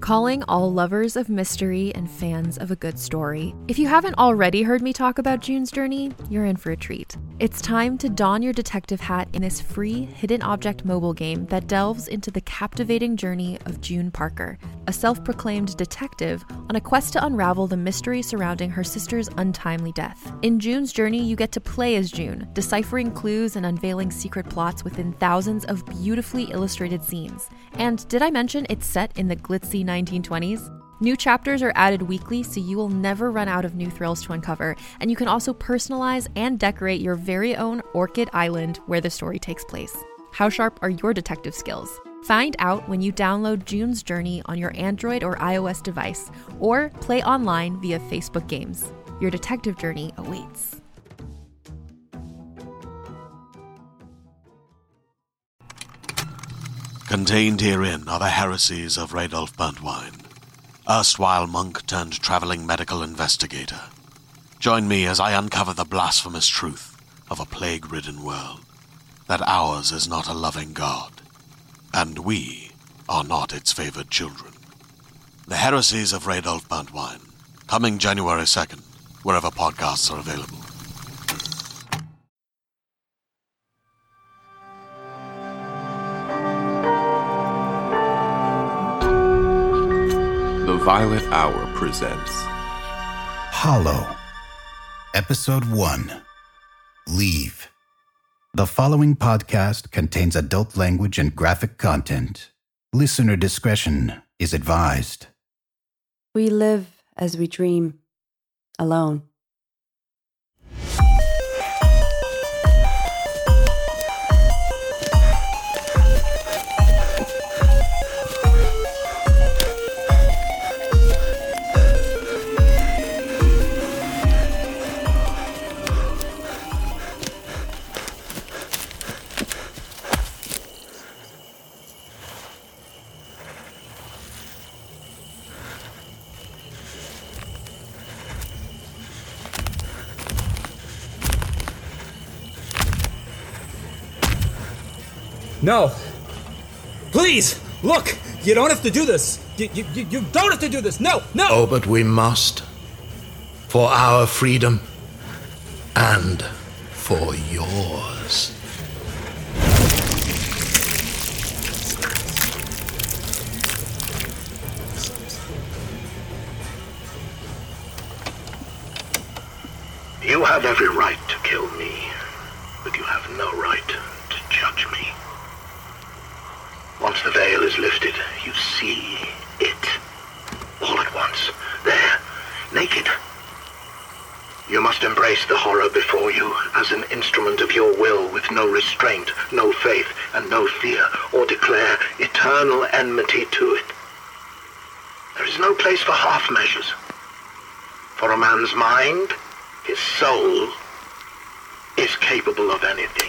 Calling all lovers of mystery and fans of a good story. If you haven't already heard me talk about June's Journey, you're in for a treat. It's time to don your detective hat in this free hidden object mobile game that delves into the captivating journey of June Parker, a self-proclaimed detective on a quest to unravel the mystery surrounding her sister's untimely death. In June's Journey, you get to play as June, deciphering clues and unveiling secret plots within thousands of beautifully illustrated scenes. And did I mention it's set in the glitzy 1920s? New chapters are added weekly, so you will never run out of new thrills to uncover, and you can also personalize and decorate your very own Orchid Island where the story takes place. How sharp are your detective skills? Find out when you download June's Journey on your Android or iOS device, or play online via Facebook Games. Your detective journey awaits. Contained herein are the heresies of Radolf Burntwine, erstwhile monk turned traveling medical investigator. Join me as I uncover the blasphemous truth of a plague-ridden world, that ours is not a loving God, and we are not its favored children. The heresies of Radolf Burntwine, coming January 2nd, wherever podcasts are available. The Violet Hour presents Hollow, Episode 1, Leave. The following podcast contains adult language and graphic content. Listener discretion is advised. We live as we dream, alone. No. Please, look! You don't have to do this! You don't have to do this! No! Oh, but we must. For our freedom. And for yours. You have every right to kill me, but you have no right to judge me. Once the veil is lifted, you see it. All at once. There. Naked. You must embrace the horror before you as an instrument of your will with no restraint, no faith, and no fear, or declare eternal enmity to it. There is no place for half measures. For a man's mind, his soul, is capable of anything.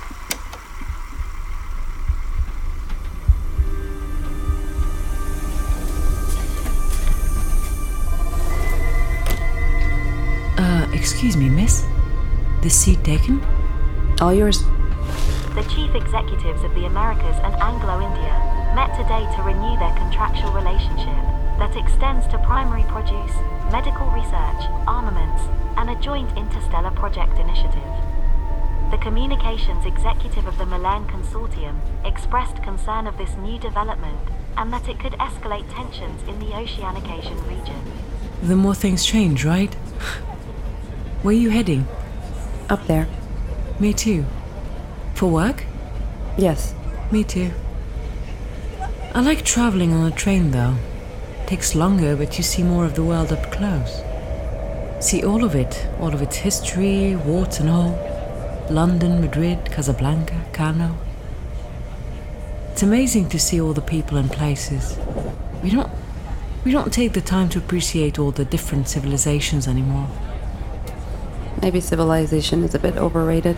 Excuse me, miss? This seat taken? All yours. The chief executives of the Americas and Anglo-India met today to renew their contractual relationship that extends to primary produce, medical research, armaments, and a joint interstellar project initiative. The communications executive of the Milan Consortium expressed concern of this new development and that it could escalate tensions in the Oceanic Asian region. The more things change, right? Where are you heading? Up there. Me too. For work? Yes. Me too. I like traveling on a train though. Takes longer, but you see more of the world up close. See all of its history, warts and all. London, Madrid, Casablanca, Kano. It's amazing to see all the people and places. We don't take the time to appreciate all the different civilizations anymore. Maybe civilization is a bit overrated.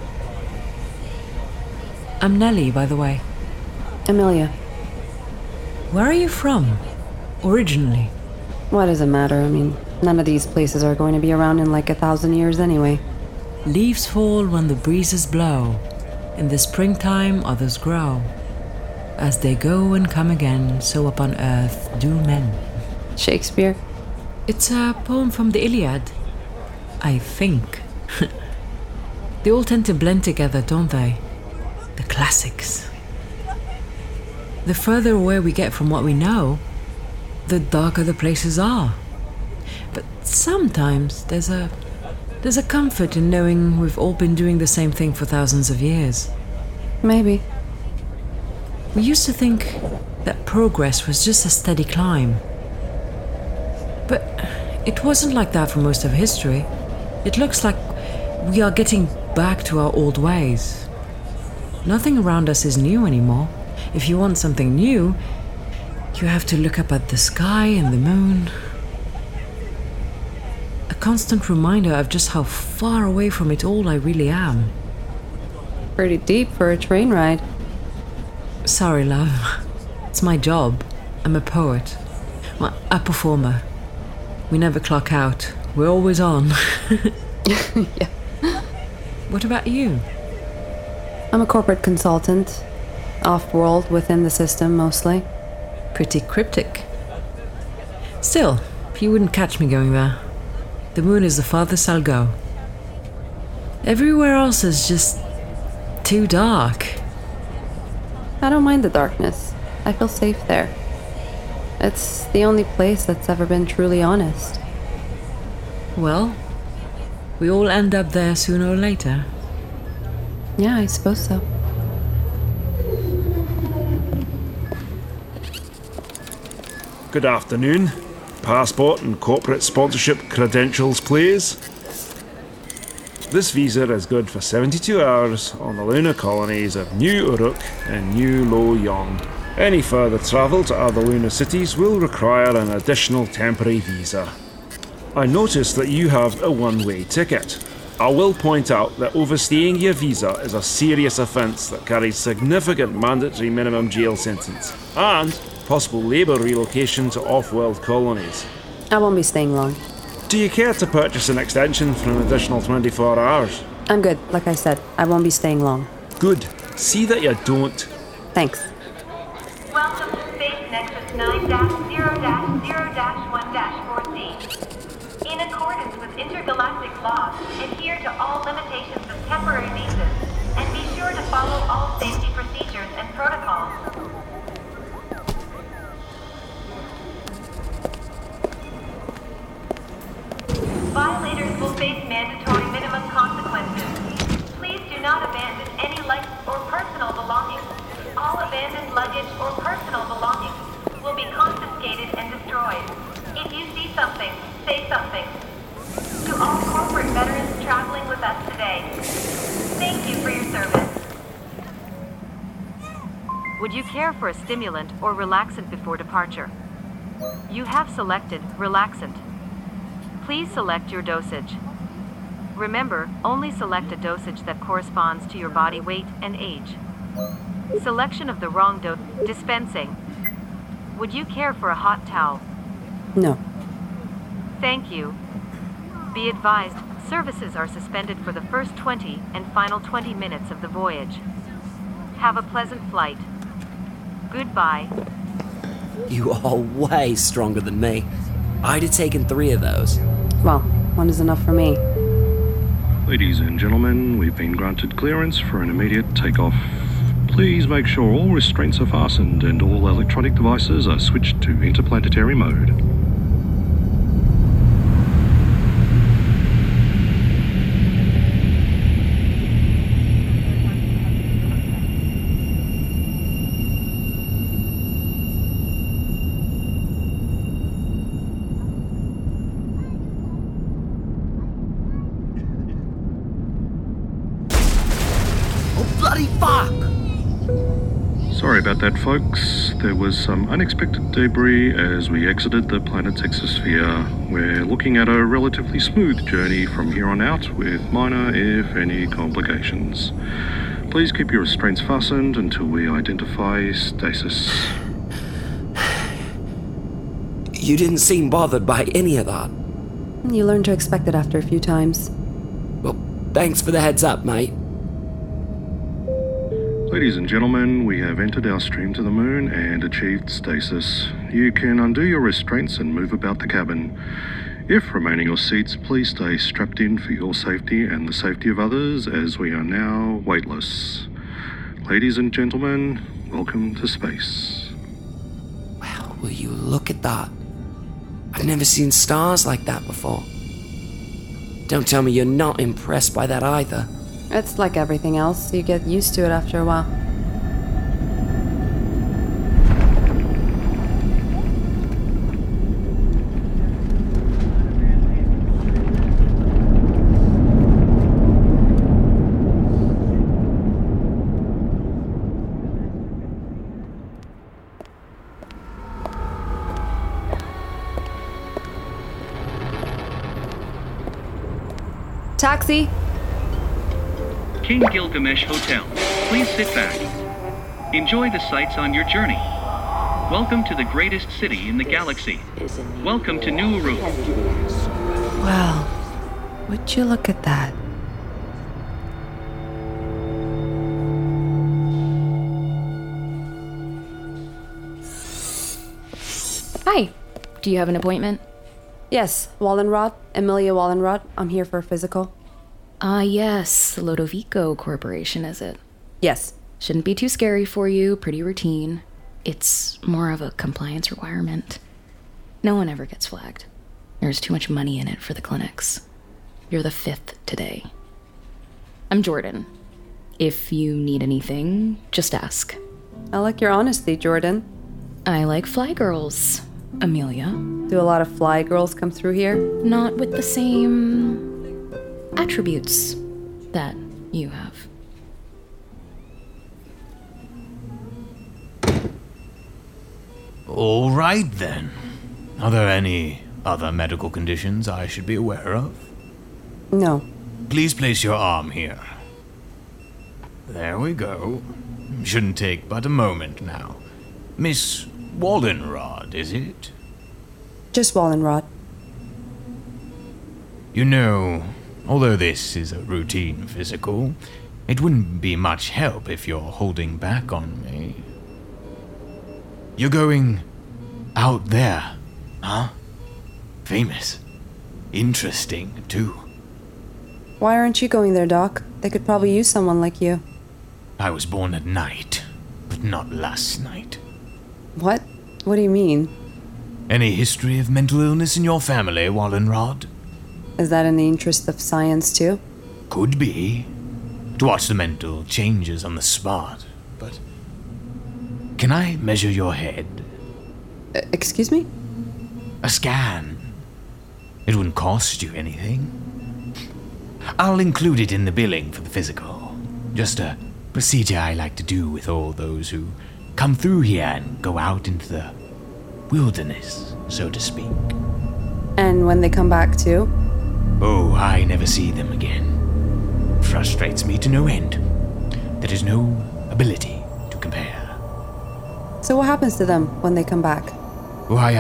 I'm Nellie, by the way. Amelia. Where are you from? Originally? What does it matter? I mean, none of these places are going to be around in like 1,000 years anyway. Leaves fall when the breezes blow. In the springtime, others grow. As they go and come again, so upon earth do men. Shakespeare? It's a poem from the Iliad, I think. They all tend to blend together, don't they? The classics. The further away we get from what we know, the darker the places are. But sometimes there's a comfort in knowing we've all been doing the same thing for thousands of years. Maybe. We used to think that progress was just a steady climb. But it wasn't like that for most of history. It looks like we are getting back to our old ways. Nothing around us is new anymore. If you want something new, you have to look up at the sky and the moon. A constant reminder of just how far away from it all I really am. Pretty deep for a train ride. Sorry, love. It's my job. I'm a poet. Well, a performer. We never clock out. We're always on. Yeah. What about you? I'm a corporate consultant. Off-world, within the system, mostly. Pretty cryptic. Still, you wouldn't catch me going there. The moon is the farthest I'll go. Everywhere else is just too dark. I don't mind the darkness. I feel safe there. It's the only place that's ever been truly honest. Well, we all end up there sooner or later. Yeah, I suppose so. Good afternoon. Passport and corporate sponsorship credentials, please. This visa is good for 72 hours on the lunar colonies of New Uruk and New Lo Yong. Any further travel to other lunar cities will require an additional temporary visa. I notice that you have a one-way ticket. I will point out that overstaying your visa is a serious offence that carries significant mandatory minimum jail sentence and possible labour relocation to off-world colonies. I won't be staying long. Do you care to purchase an extension for an additional 24 hours? I'm good. Like I said, I won't be staying long. Good. See that you don't. Thanks. Welcome to Space Nexus 9-0-0-1-4C. In accordance with intergalactic law, adhere to all limitations of temporary visas, and be sure to follow all safety procedures and protocols. Violators will face mandatory minimum consequences. Please do not abandon any life or personal belongings. All abandoned luggage or personal belongings will be confiscated and destroyed. If you see something, say something. To all corporate veterans traveling with us today, thank you for your service. Would you care for a stimulant or relaxant before departure? You have selected relaxant. Please select your dosage. Remember, only select a dosage that corresponds to your body weight and age. Selection of the wrong dose. Dispensing. Would you care for a hot towel? No. Thank you. Be advised, services are suspended for the first 20 and final 20 minutes of the voyage. Have a pleasant flight. Goodbye. You are way stronger than me. I'd have taken 3 of those. Well, 1 is enough for me. Ladies and gentlemen, we've been granted clearance for an immediate takeoff. Please make sure all restraints are fastened and all electronic devices are switched to interplanetary mode. Sorry about that, folks. There was some unexpected debris as we exited the planet's exosphere. We're looking at a relatively smooth journey from here on out, with minor, if any, complications. Please keep your restraints fastened until we identify stasis. You didn't seem bothered by any of that. You learn to expect it after a few times. Well, thanks for the heads up, mate. Ladies and gentlemen, we have entered our stream to the moon and achieved stasis. You can undo your restraints and move about the cabin. If remaining your seats, please stay strapped in for your safety and the safety of others, as we are now weightless. Ladies and gentlemen, welcome to space. Wow, will you look at that? I've never seen stars like that before. Don't tell me you're not impressed by that either. It's like everything else. You get used to it after a while. Taxi! King Gilgamesh Hotel. Please sit back. Enjoy the sights on your journey. Welcome to the greatest city in the galaxy. Welcome to New Uru. Wow, would you look at that? Hi, do you have an appointment? Yes, Wallenrod, Emilia Wallenrod. I'm here for a physical. Yes, the Lodovico Corporation, is it? Yes. Shouldn't be too scary for you, pretty routine. It's more of a compliance requirement. No one ever gets flagged. There's too much money in it for the clinics. You're the 5th today. I'm Jordan. If you need anything, just ask. I like your honesty, Jordan. I like fly girls, Amelia. Do a lot of fly girls come through here? Not with the same attributes that you have. All right, then. Are there any other medical conditions I should be aware of? No. Please place your arm here. There we go. Shouldn't take but a moment now. Miss Wallenrod, is it? Just Wallenrod. You know, although this is a routine physical, it wouldn't be much help if you're holding back on me. You're going out there, huh? Famous. Interesting, too. Why aren't you going there, Doc? They could probably use someone like you. I was born at night, but not last night. What? What do you mean? Any history of mental illness in your family, Wallenrod? Is that in the interest of science, too? Could be. To watch the mental changes on the spot, but... Can I measure your head? Excuse me? A scan. It wouldn't cost you anything. I'll include it in the billing for the physical. Just a procedure I like to do with all those who come through here and go out into the wilderness, so to speak. And when they come back, too? Oh, I never see them again. Frustrates me to no end. There is no ability to compare. So what happens to them when they come back? Why,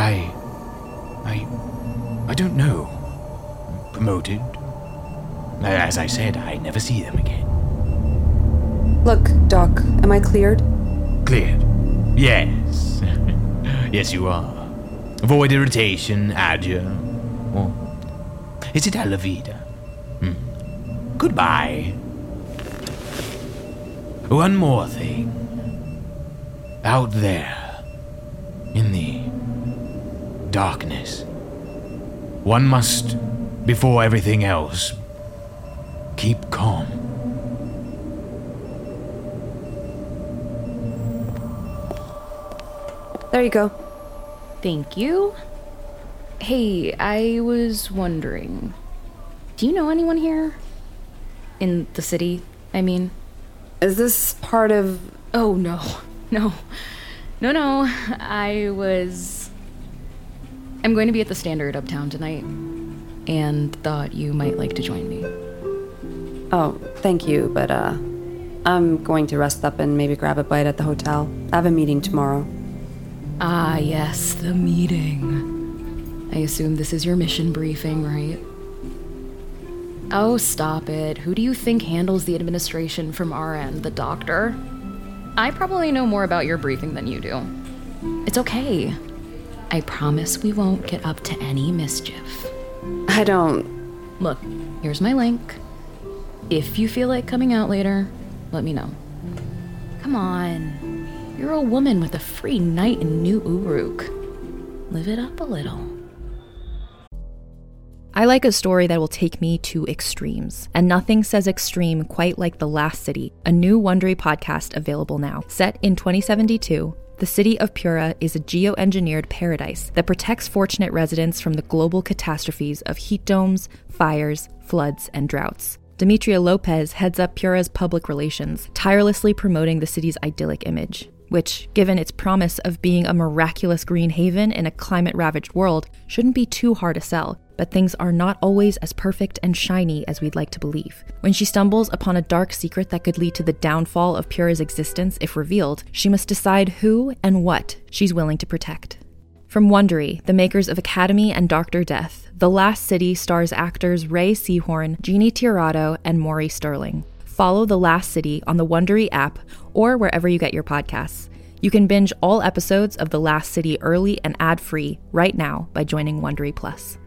I don't know. Promoted. As I said, I never see them again. Look, Doc, am I cleared? Cleared? Yes. Yes, you are. Avoid irritation, adieu. Or is it Alavida? Goodbye. One more thing. Out there, in the darkness, one must, before everything else, keep calm. There you go. Thank you. Hey, I was wondering, do you know anyone here? In the city, I mean? Is this part of... Oh, no. No. I'm going to be at the Standard uptown tonight, and thought you might like to join me. Oh, thank you, but, I'm going to rest up and maybe grab a bite at the hotel. I have a meeting tomorrow. Ah, yes, the meeting. I assume this is your mission briefing, right? Oh, stop it. Who do you think handles the administration from our end? The doctor? I probably know more about your briefing than you do. It's okay. I promise we won't get up to any mischief. I don't... Look, here's my link. If you feel like coming out later, let me know. Come on. You're a woman with a free night in New Uruk. Live it up a little. I like a story that will take me to extremes, and nothing says extreme quite like The Last City, a new Wondery podcast available now. Set in 2072, the city of Pura is a geoengineered paradise that protects fortunate residents from the global catastrophes of heat domes, fires, floods, and droughts. Demetria Lopez heads up Pura's public relations, tirelessly promoting the city's idyllic image, which, given its promise of being a miraculous green haven in a climate-ravaged world, shouldn't be too hard to sell. But things are not always as perfect and shiny as we'd like to believe. When she stumbles upon a dark secret that could lead to the downfall of Pura's existence if revealed, she must decide who and what she's willing to protect. From Wondery, the makers of Academy and Dr. Death, The Last City stars actors Ray Seahorn, Jeannie Tirado, and Maury Sterling. Follow The Last City on the Wondery app or wherever you get your podcasts. You can binge all episodes of The Last City early and ad-free right now by joining Wondery Plus.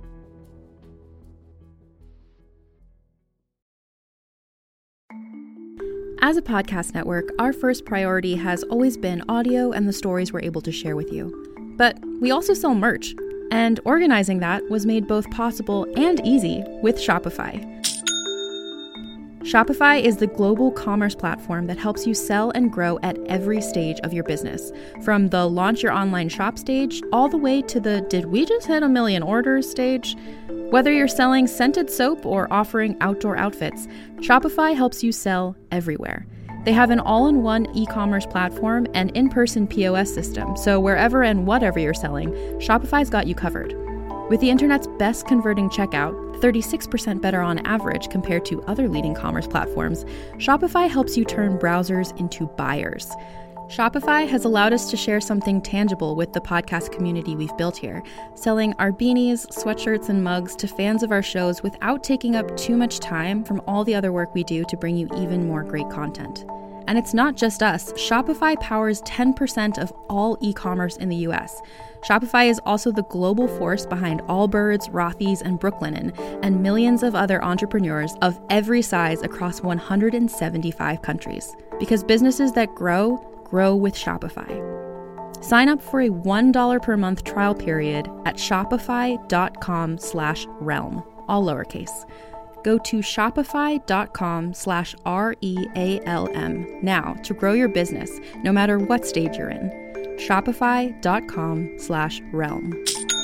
As a podcast network, our first priority has always been audio and the stories we're able to share with you. But we also sell merch, and organizing that was made both possible and easy with Shopify. Shopify is the global commerce platform that helps you sell and grow at every stage of your business, from the launch your online shop stage all the way to the did we just hit 1 million orders stage. Whether you're selling scented soap or offering outdoor outfits, Shopify helps you sell everywhere. They have an all-in-one e-commerce platform and in-person POS system, so wherever and whatever you're selling, Shopify's got you covered. With the internet's best converting checkout, 36% better on average compared to other leading commerce platforms, Shopify helps you turn browsers into buyers. Shopify has allowed us to share something tangible with the podcast community we've built here, selling our beanies, sweatshirts, and mugs to fans of our shows without taking up too much time from all the other work we do to bring you even more great content. And it's not just us. Shopify powers 10% of all e-commerce in the US. Shopify is also the global force behind Allbirds, Rothy's, and Brooklinen, and millions of other entrepreneurs of every size across 175 countries. Because businesses that grow with Shopify. Sign up for a $1 per month trial period at shopify.com/realm, all lowercase. Go to shopify.com/REALM now to grow your business, no matter what stage you're in. Shopify.com/realm.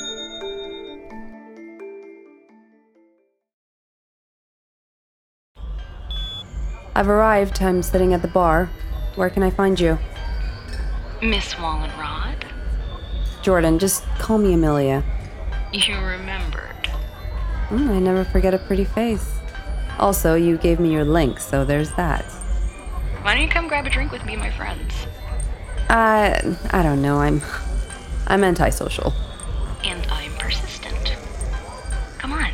I've arrived. I'm sitting at the bar. Where can I find you? Miss Wallenrod? Jordan, just call me Amelia. You remembered. I never forget a pretty face. Also, you gave me your link, so there's that. Why don't you come grab a drink with me and my friends? I don't know. I'm antisocial. And I'm persistent. Come on.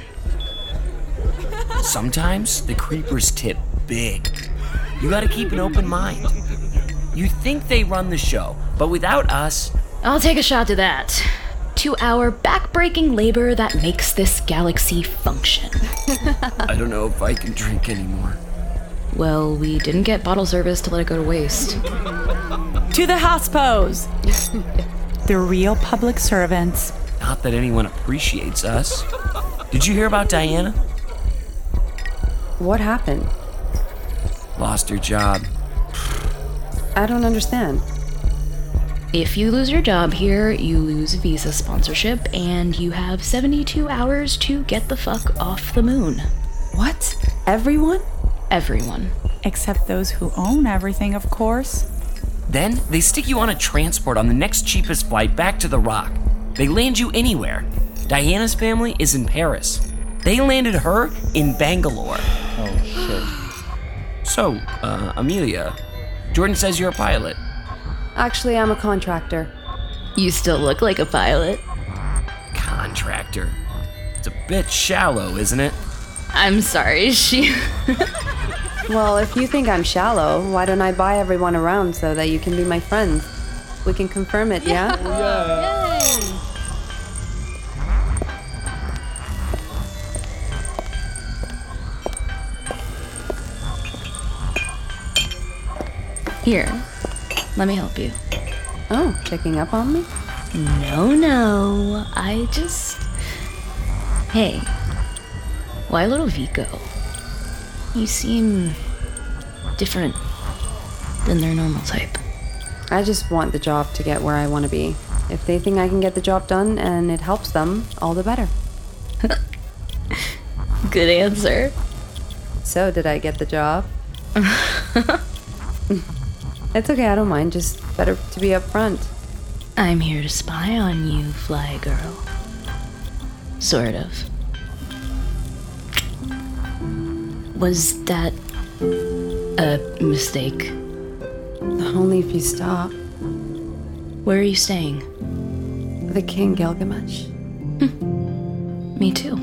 Sometimes the creepers tip big. You gotta keep an open mind. You think they run the show, but without us... I'll take a shot to that. To our back-breaking labor that makes this galaxy function. I don't know if I can drink anymore. Well, we didn't get bottle service to let it go to waste. To the hospos! The real public servants. Not that anyone appreciates us. Did you hear about Diana? What happened? Lost her job. I don't understand. If you lose your job here, you lose visa sponsorship, and you have 72 hours to get the fuck off the moon. What? Everyone? Everyone. Except those who own everything, of course. Then they stick you on a transport on the next cheapest flight back to the Rock. They land you anywhere. Diana's family is in Paris. They landed her in Bangalore. Oh, shit. So, Amelia, Jordan says you're a pilot. Actually, I'm a contractor. You still look like a pilot. Contractor. It's a bit shallow, isn't it? I'm sorry, she... Well, if you think I'm shallow, why don't I buy everyone around so that you can be my friends? We can confirm it, yeah? Here, let me help you. Oh, checking up on me? No. I just... Hey, why little Vico? You seem different than their normal type. I just want the job to get where I want to be. If they think I can get the job done and it helps them, all the better. Good answer. So, did I get the job? It's okay, I don't mind. Just better to be upfront. I'm here to spy on you, Fly Girl. Sort of. Was that a mistake? Only if you stop. Where are you staying? The King Gilgamesh. Me too.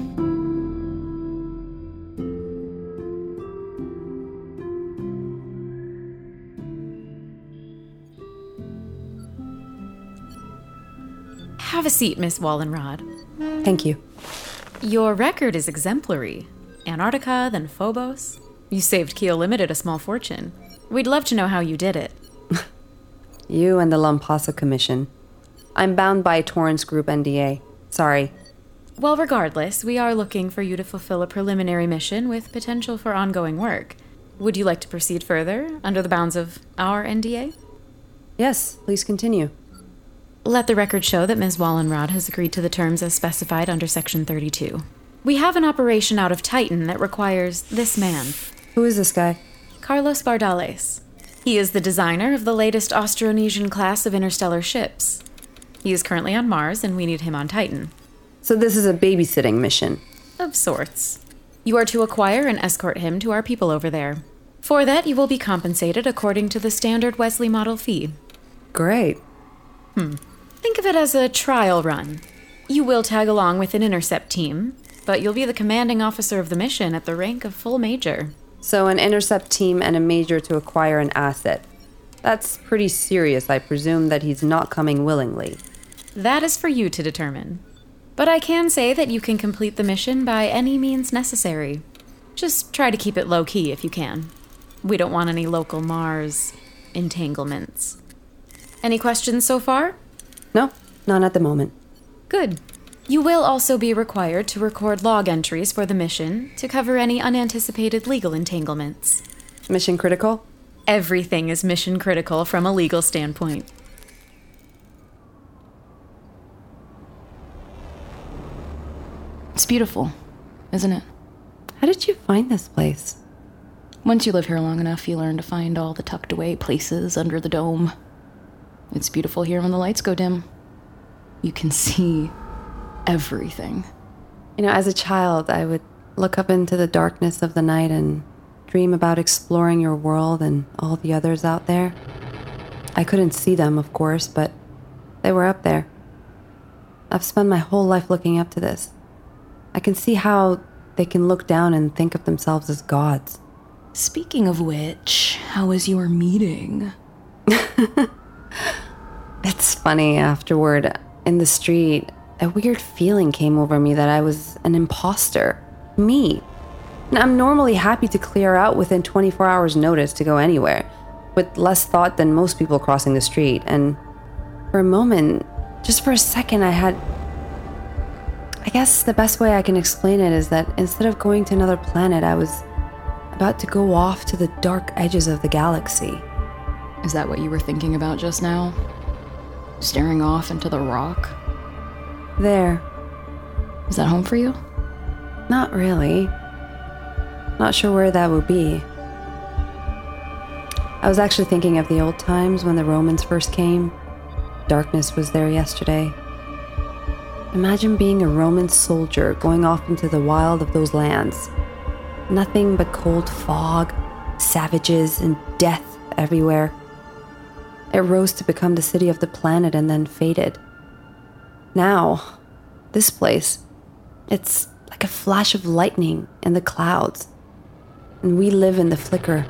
Have a seat, Miss Wallenrod. Thank you. Your record is exemplary. Antarctica, then Phobos. You saved Keel Limited a small fortune. We'd love to know how you did it. You and the Lampasa Commission. I'm bound by Torrance Group NDA. Sorry. Well, regardless, we are looking for you to fulfill a preliminary mission with potential for ongoing work. Would you like to proceed further under the bounds of our NDA? Yes, please continue. Let the record show that Ms. Wallenrod has agreed to the terms as specified under Section 32. We have an operation out of Titan that requires this man. Who is this guy? Carlos Bardales. He is the designer of the latest Austronesian class of interstellar ships. He is currently on Mars, and we need him on Titan. So this is a babysitting mission? Of sorts. You are to acquire and escort him to our people over there. For that, you will be compensated according to the standard Wesley model fee. Great. Think of it as a trial run. You will tag along with an intercept team, but you'll be the commanding officer of the mission at the rank of full major. So an intercept team and a major to acquire an asset. That's pretty serious. I presume that he's not coming willingly. That is for you to determine. But I can say that you can complete the mission by any means necessary. Just try to keep it low-key if you can. We don't want any local Mars entanglements. Any questions so far? No, none at the moment. Good. You will also be required to record log entries for the mission to cover any unanticipated legal entanglements. Mission critical? Everything is mission critical from a legal standpoint. It's beautiful, isn't it? How did you find this place? Once you live here long enough, you learn to find all the tucked away places under the dome. It's beautiful here when the lights go dim. You can see everything. You know, as a child, I would look up into the darkness of the night and dream about exploring your world and all the others out there. I couldn't see them, of course, but they were up there. I've spent my whole life looking up to this. I can see how they can look down and think of themselves as gods. Speaking of which, how was your meeting? It's funny, afterward, in the street, a weird feeling came over me that I was an imposter. Me. And I'm normally happy to clear out within 24 hours' notice to go anywhere, with less thought than most people crossing the street. And for a moment, just for a second, I guess the best way I can explain it is that instead of going to another planet, I was about to go off to the dark edges of the galaxy. Is that what you were thinking about just now? Staring off into the rock? There. Is that home for you? Not really. Not sure where that would be. I was actually thinking of the old times when the Romans first came. Darkness was there yesterday. Imagine being a Roman soldier going off into the wild of those lands. Nothing but cold fog, savages, and death everywhere. It rose to become the city of the planet and then faded. Now, this place, it's like a flash of lightning in the clouds. and we live in the flicker.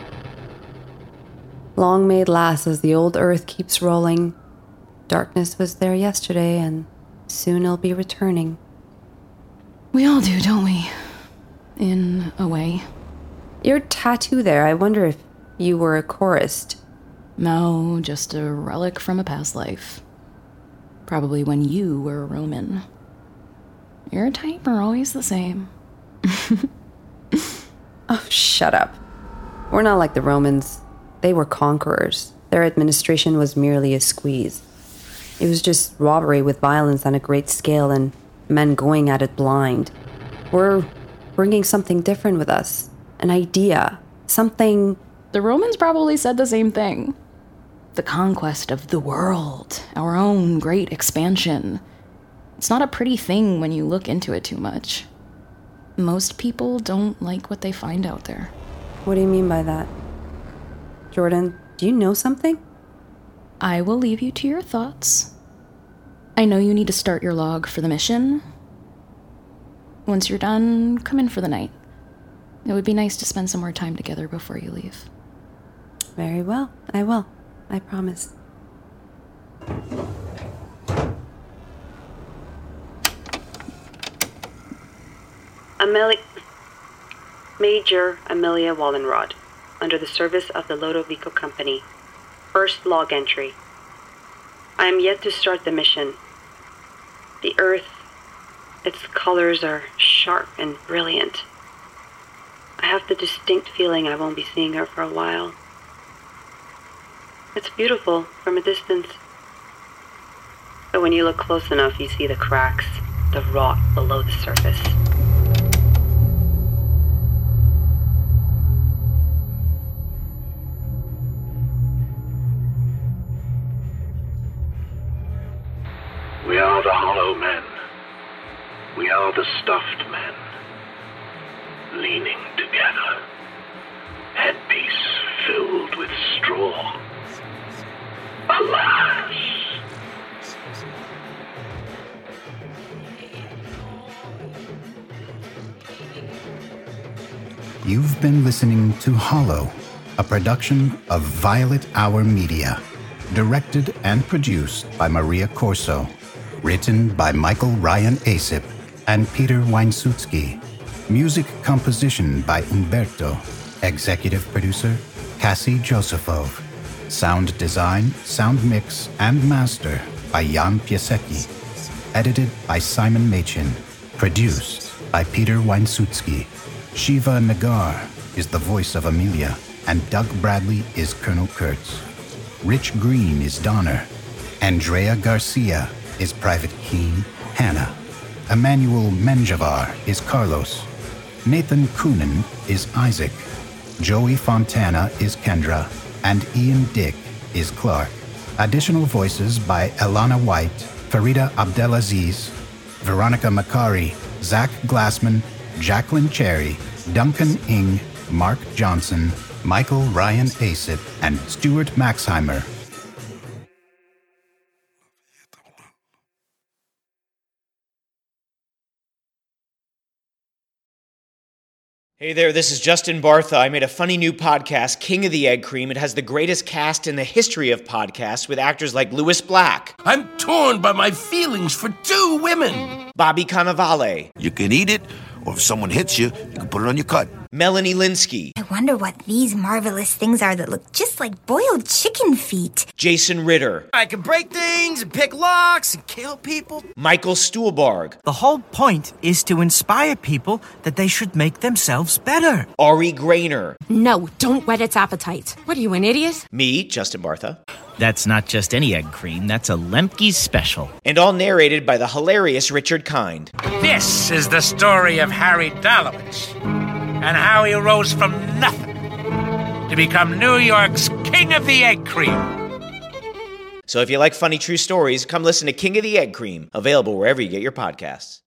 Long may it last as the old earth keeps rolling. Darkness was there yesterday, and soon it'll be returning. We all do, don't we? In a way. Your tattoo there, I wonder if you were a chorist. No, just a relic from a past life. Probably when you were a Roman. Your type are always the same. Oh, shut up. We're not like the Romans. They were conquerors. Their administration was merely a squeeze. It was just robbery with violence on a great scale and men going at it blind. We're bringing something different with us. An idea. Something... The Romans probably said the same thing. The conquest of the world. Our own great expansion. It's not a pretty thing when you look into it too much. Most people don't like what they find out there. What do you mean by that? Jordan, do you know something? I will leave you to your thoughts. I know you need to start your log for the mission. Once you're done, come in for the night. It would be nice to spend some more time together before you leave. Very well, I will. I promise. Major Amelia Wallenrod, under the service of the Lodovico Company. First log entry. I am yet to start the mission. The earth, its colors are sharp and brilliant. I have the distinct feeling I won't be seeing her for a while. It's beautiful from a distance. But when you look close enough, you see the cracks, the rot below the surface. We are the hollow men. We are the stuffed men. Leaning together. Headpiece filled with straw. Alas! You've been listening to Hollow, a production of Violet Hour Media, directed and produced by Maria Corso, written by Michael Ryan Asip and Peter Weinsutsky, music composition by Umberto, executive producer Cassie Josephov, sound design, sound mix, and master by Jan Piasecki, edited by Simon Machin, produced by Peter Weinsutsky. Shiva Nagar is the voice of Amelia, and Doug Bradley is Colonel Kurtz. Rich Green is Donner. Andrea Garcia is Private Keen Hannah. Emmanuel Menjavar is Carlos. Nathan Coonan is Isaac. Joey Fontana is Kendra. And Ian Dick is Clark. Additional voices by Elana White, Farida Abdelaziz, Veronica Macari, Zach Glassman, Jacqueline Cherry, Duncan Ing, Mark Johnson, Michael Ryan Asip, and Stuart Maxheimer. Hey there, this is Justin Bartha. I made a funny new podcast, King of the Egg Cream. It has the greatest cast in the history of podcasts with actors like Louis Black. I'm torn by my feelings for two women. Bobby Cannavale. You can eat it, or if someone hits you, you can put it on your cut. Melanie Linsky. I wonder what these marvelous things are that look just like boiled chicken feet. Jason Ritter. I can break things and pick locks and kill people. Michael Stuhlbarg. The whole point is to inspire people that they should make themselves better. Ari Grainer. No, don't whet its appetite. What are you, an idiot? Me, Justin Bartha. That's not just any egg cream, that's a Lemke's special. And all narrated by the hilarious Richard Kind. This is the story of Harry Dalowitz and how he rose from nothing to become New York's King of the Egg Cream. So if you like funny true stories, come listen to King of the Egg Cream, available wherever you get your podcasts.